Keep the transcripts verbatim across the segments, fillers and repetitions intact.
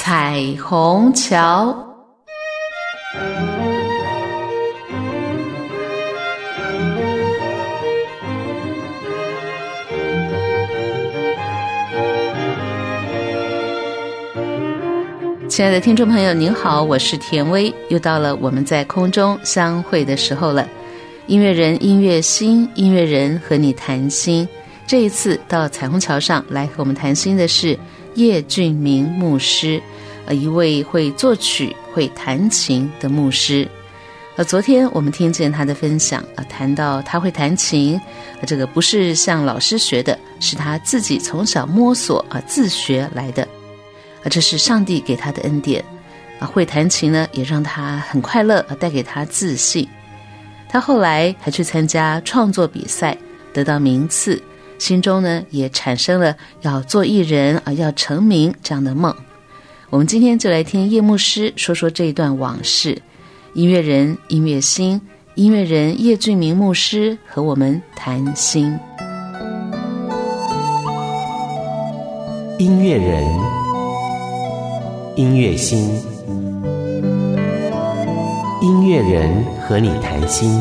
彩虹桥。亲爱的听众朋友您好，我是田薇，又到了我们在空中相会的时候了。音乐人音乐心，音乐人和你谈心。这一次到彩虹桥上来和我们谈心的是叶俊明牧师，一位会作曲会弹琴的牧师。呃，昨天我们听见他的分享，呃，谈到他会弹琴，呃，这个不是向老师学的，是他自己从小摸索啊、呃、自学来的。呃，这是上帝给他的恩典。啊、呃，会弹琴呢，也让他很快乐，呃，带给他自信。他后来还去参加创作比赛，得到名次，心中呢也产生了要做艺人啊，要成名这样的梦。我们今天就来听叶牧师说说这一段往事。音乐人音乐心，音乐人叶俊明牧师和我们谈心。 音乐人音乐心，音乐人和你谈心。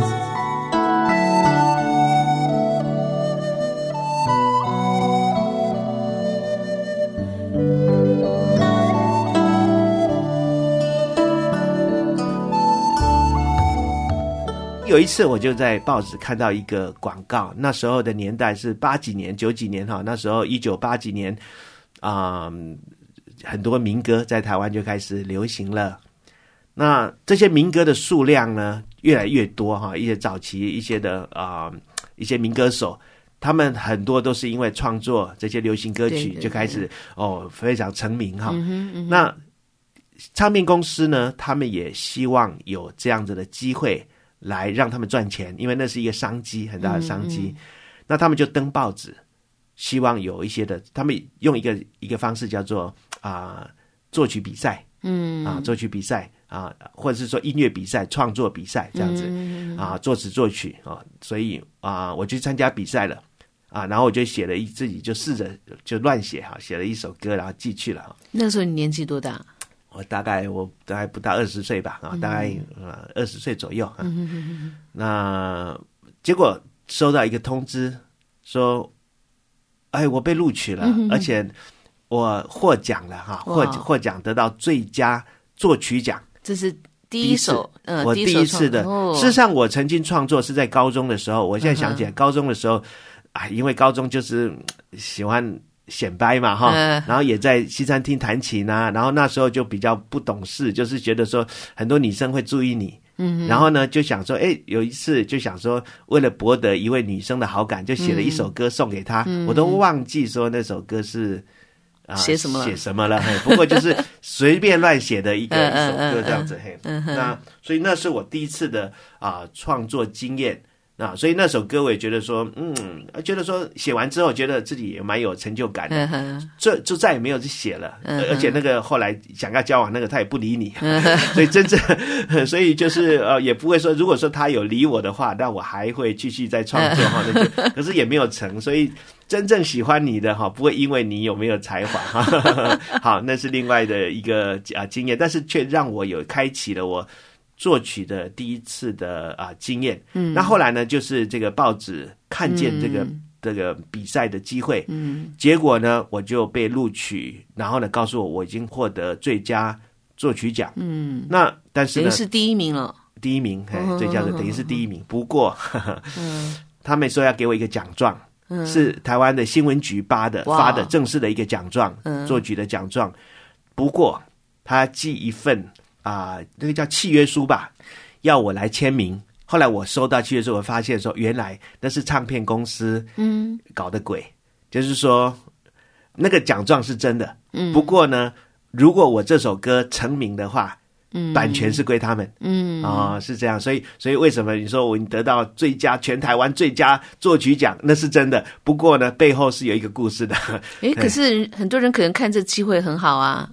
有一次我就在报纸看到一个广告，那时候的年代是八几年九几年哈，那时候一九八几年啊、嗯，很多民歌在台湾就开始流行了。那这些民歌的数量呢越来越多哈，一些早期一些的啊、呃、一些民歌手，他们很多都是因为创作这些流行歌曲就开始哦非常成名哈、嗯嗯。那唱片公司呢，他们也希望有这样子的机会来让他们赚钱，因为那是一个商机，很大的商机。嗯嗯，那他们就登报纸，希望有一些的，他们用一个一个方式叫做啊、呃、作曲比赛，嗯啊作曲比赛啊，或者是说音乐比赛、创作比赛这样子、嗯、啊，作词作曲啊，所以啊我去参加比赛了啊，然后我就写了一自己就试着就乱写哈，写了一首歌，然后寄去了。 那个时候你年纪多大？ 我大概我大概不到二十岁吧，啊，大概呃二十岁左右啊、嗯。那结果收到一个通知说，哎，我被录取了，嗯、而且我获奖了哈，获获奖得到最佳作曲奖。 这是第一首， 呃，我第一次的。哦、事实上，我曾经创作是在高中的时候，我现在想起来，嗯、高中的时候，啊，因为高中就是喜欢显摆嘛哈、嗯，然后也在西餐厅弹琴啊，然后那时候就比较不懂事，就是觉得说很多女生会注意你，嗯，然后呢就想说，哎，有一次就想说为了博得一位女生的好感，就写了一首歌送给她，嗯、我都忘记说那首歌是啊写、呃、什么了写什么了，嘿，不过就是随便乱写的一个一首歌这样子，嘿， 嗯嗯、 那所以那是我第一次的啊创作经验。啊，所以那首歌我也觉得说，嗯，觉得说写完之后，觉得自己也蛮有成就感的，嗯、这就再也没有去写了、嗯，而且那个后来想要交往那个他也不理你，嗯、所以真正，所以就是呃，也不会说，如果说他有理我的话，那我还会继续再创作哈、嗯，那就可是也没有成，所以真正喜欢你的哈，不会因为你有没有才华哈，好，那是另外的一个啊经验，但是却让我有开启了我作曲的第一次的啊经验，嗯，那后来呢，就是这个报纸看见这个、嗯、这个比赛的机会，嗯，结果呢，我就被录取，然后呢，告诉我我已经获得最佳作曲奖，嗯，那但是呢， 等于是第一名了， 第一名，嘿，最佳的等于是第一名，不过，呵呵嗯，他们说要给我一个奖状，嗯，是台湾的新闻局发的发的正式的一个奖状，嗯，作曲的奖状，不过他寄一份。啊、呃，那个叫契约书吧，要我来签名。后来我收到契约书，我发现说，原来那是唱片公司嗯搞的鬼，嗯、就是说那个奖状是真的，嗯，不过呢，如果我这首歌成名的话，嗯，版权是归他们，嗯啊、呃，是这样。所以，所以为什么你说我得到最佳全台湾最佳作曲奖，那是真的。不过呢，背后是有一个故事的。 诶，可是很多人可能看这机会很好啊。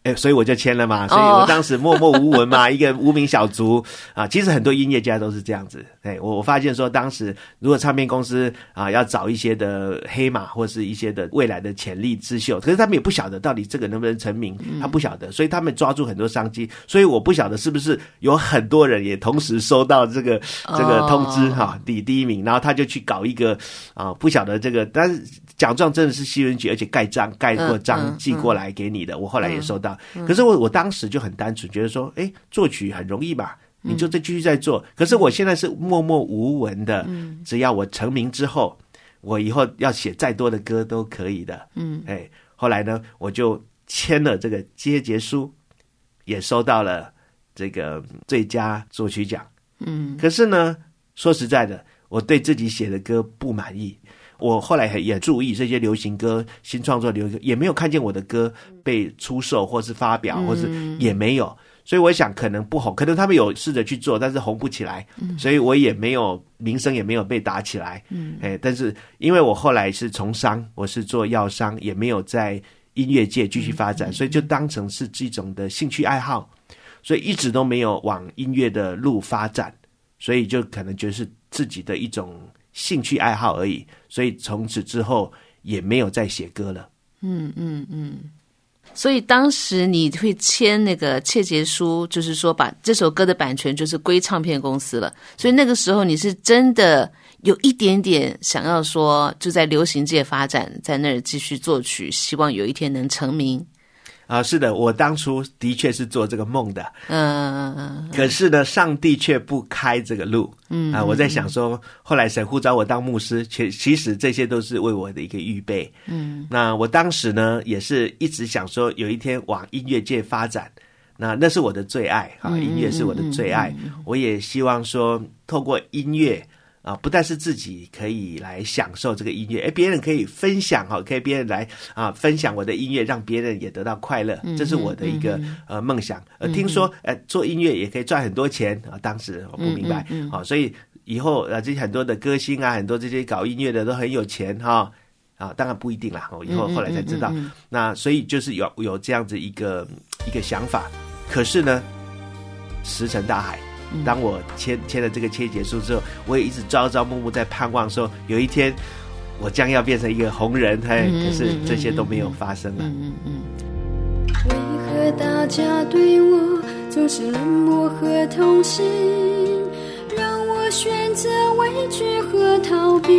哎，所以我就签了嘛，所以我当时默默无闻嘛，一个无名小卒啊。其实很多音乐家都是这样子。哎，我我发现说，当时如果唱片公司啊要找一些的黑马或是一些的未来的潜力之秀，可是他们也不晓得到底这个能不能成名，他不晓得，所以他们抓住很多商机。所以我不晓得是不是有很多人也同时收到这个这个通知哈，第、哦、第一名，然后他就去搞一个啊，不晓得这个，但是奖状真的是西文局，而且盖章盖过章寄过来给你的，我后来也收到。可是我我当时就很单纯，觉得说，哎，作曲很容易吧，你就再继续再做。可是我现在是默默无闻的，只要我成名之后，我以后要写再多的歌都可以的。嗯，哎，后来呢，我就签了这个结节书，也收到了这个最佳作曲奖。嗯，可是呢，说实在的，我对自己写的歌不满意。我后来也注意这些流行歌、新创作流行歌，也没有看见我的歌被出售或是发表，或是也没有。所以我想可能不红，可能他们有试着去做，但是红不起来，所以我也没有名声也没有被打起来。嗯，哎，但是因为我后来是从商，我是做药商，也没有在音乐界继续发展，所以就当成是这种的兴趣爱好，所以一直都没有往音乐的路发展，所以就可能觉得是自己的一种兴趣爱好而已，所以从此之后也没有再写歌了。 嗯嗯嗯。所以当时你会签那个切结书，就是说把这首歌的版权就是归唱片公司了。所以那个时候你是真的有一点点想要说就在流行界发展，在那儿继续作曲，希望有一天能成名。 啊，是的，我当初的确是做这个梦的， 嗯嗯嗯， 可是呢，上帝却不开这个路，嗯啊，我在想说，后来神呼召我当牧师，其其实这些都是为我的一个预备，嗯，那我当时呢，也是一直想说，有一天往音乐界发展，那那是我的最爱啊，音乐是我的最爱，我也希望说，透过音乐。啊，不但是自己可以来享受这个音乐，哎，别人可以分享哈，可以别人来啊分享我的音乐，让别人也得到快乐，嗯、这是我的一个、嗯、呃梦想。呃，听说呃做音乐也可以赚很多钱啊，当时我不明白，嗯嗯嗯、啊，所以以后啊这些很多的歌星啊，很多这些搞音乐的都很有钱哈。啊，当然不一定啦，我以后后来才知道。嗯嗯嗯嗯、那所以就是有有这样子一个一个想法，可是呢，石沉大海。当我签签了这个切结书之后，我也一直朝朝暮暮在盼望说，有一天我将要变成一个红人，嘿，可是这些都没有发生了。嗯嗯嗯、为何大家对我总是冷漠和同情，让我选择畏惧和逃避，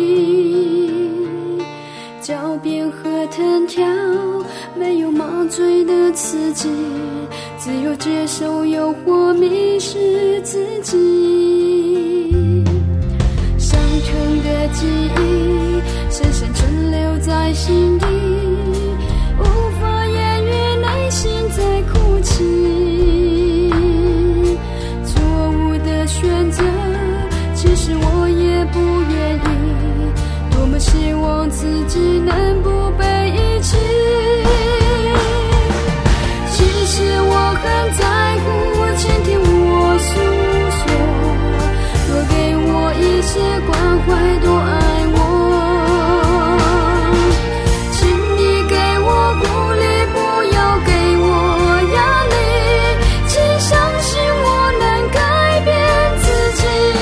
狡辩和弹跳，没有麻醉的刺激，只有接受诱惑，迷失自己。伤痛的记忆深深存留在心底，无法言喻内心在哭泣。错误的选择，其实我也不愿意，多么希望自己能不被遗弃。其实我很在乎，倾听我诉说，多给我一些关怀，多爱我。请你给我鼓励，不要给我压力，请相信我能改变自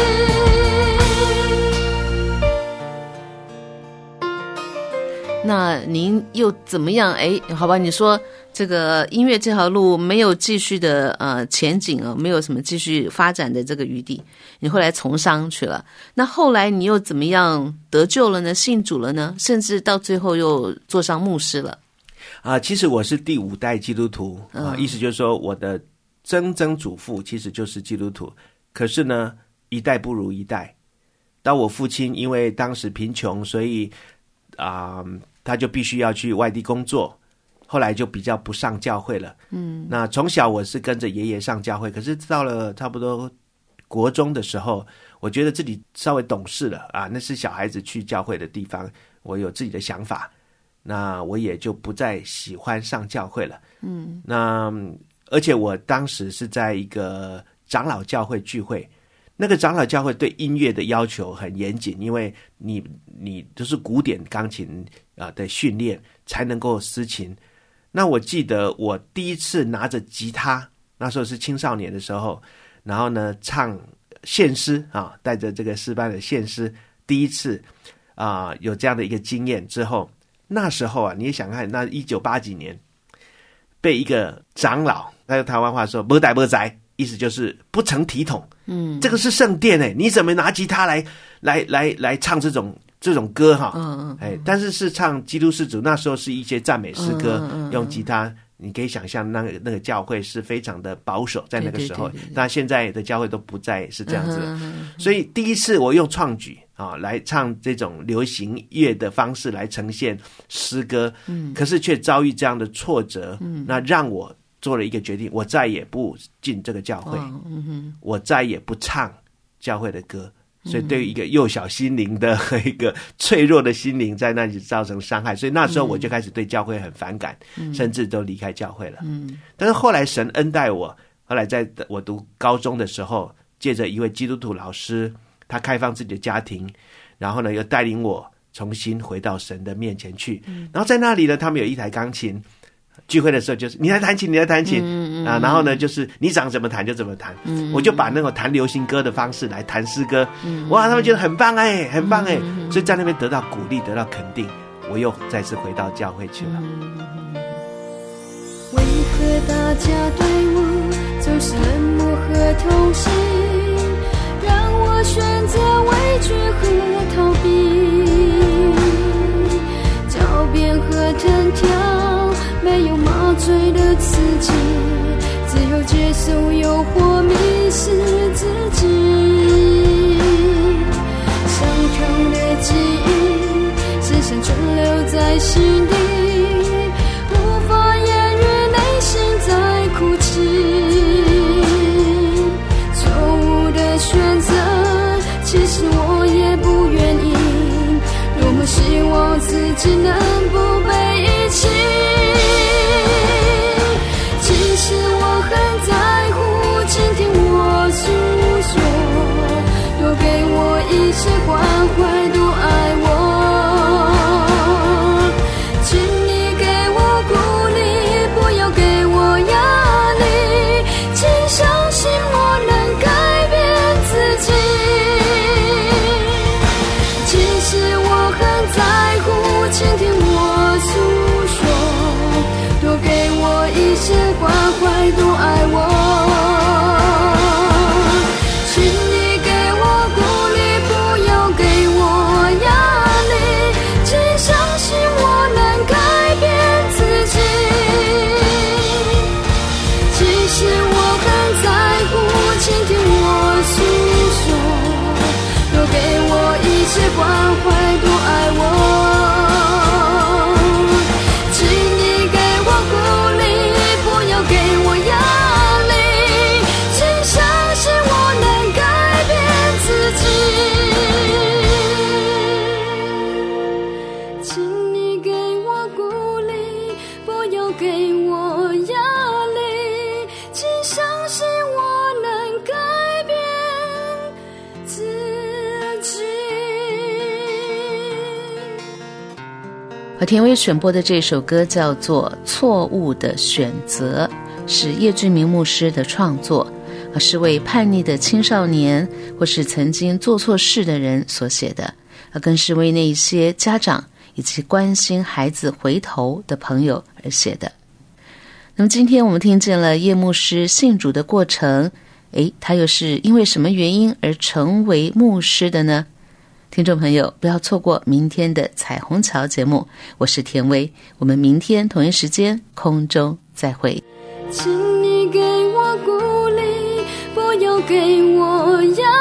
己。那您又怎么样？哎，好吧，你说这个音乐这条路没有继续的呃前景啊，没有什么继续发展的这个余地，你后来从商去了。那后来你又怎么样得救了呢？信主了呢？甚至到最后又做上牧师了。 啊、呃，其实我是第五代基督徒啊、呃，意思就是说我的曾曾祖父其实就是基督徒，可是呢一代不如一代。当我父亲因为当时贫穷，所以啊、呃、他就必须要去外地工作。后来就比较不上教会了，嗯，那从小我是跟着爷爷上教会，可是到了差不多国中的时候，我觉得自己稍微懂事了啊，那是小孩子去教会的地方，我有自己的想法，那我也就不再喜欢上教会了，嗯，那而且我当时是在一个长老教会聚会，那个长老教会对音乐的要求很严谨，因为你你都是古典钢琴啊的训练才能够司琴。 那我记得我第一次拿着吉他，那时候是青少年的时候，然后呢唱献诗啊，带着这个诗班的献诗，第一次啊、呃、有这样的一个经验之后，那时候啊你也想看，那一九八几年被一个长老，他用台湾话说没带没宅，意思就是不成体统。嗯，这个是圣殿哎，你怎么拿吉他来来来来唱这种这种歌哈？嗯嗯，哎，但是是唱基督世主，那时候是一些赞美诗歌，嗯嗯嗯、用吉他，你可以想象那个那个教会是非常的保守，在那个时候。对对对对，那现在的教会都不再是这样子了，嗯嗯嗯、所以第一次我用创举啊来唱这种流行乐的方式来呈现诗歌，嗯，可是却遭遇这样的挫折，嗯，那让我做了一个决定，我再也不进这个教会，嗯哼，我再也不唱教会的歌。所以对于一个幼小心灵的一个脆弱的心灵，在那里造成伤害，所以那时候我就开始对教会很反感，嗯、甚至都离开教会了。嗯，但是后来神恩待我，后来在我读高中的时候，借着一位基督徒老师，他开放自己的家庭，然后呢又带领我重新回到神的面前去。嗯、然后在那里呢，他们有一台钢琴。聚会的时候就是你来弹琴，你来弹琴、嗯嗯、啊，然后呢就是你想怎么弹就怎么弹，嗯、我就把那种弹流行歌的方式来弹诗歌，嗯、哇，他们觉得很棒哎，很棒哎，嗯、所以在那边得到鼓励，得到肯定，我又再次回到教会去了。 嗯、为何大家对我总是冷漠和同情，让我选择畏惧和逃避，狡辩和藤条没有麻醉的刺激，只有接受诱惑，迷失自己。伤痛的记忆深深存留在心底，无法言喻内心在哭泣。错误的选择，其实我也不愿意，多么希望自己能不被遗弃。一些关怀多爱我，请你给我鼓励，不要给我压力，请相信我能改变自己。其实我很在乎，倾听我诉说，多给我一些关怀多爱我。关怀多爱我，请你给我鼓励，不要给我压力，请相信我能改变自己。请你给我鼓励，不要给我压力，请相信我能改变自己。 和田薇选播的这首歌叫做《错误的选择》，是叶俊明牧师的创作，是为叛逆的青少年或是曾经做错事的人所写的，更是为那些家长以及关心孩子回头的朋友而写的。那么今天我们听见了叶牧师信主的过程，诶，他又是因为什么原因而成为牧师的呢？听众朋友，不要错过明天的彩虹桥节目，我是田薇，我们明天同一时间空中再会。 请你给我鼓励，不要给我压力。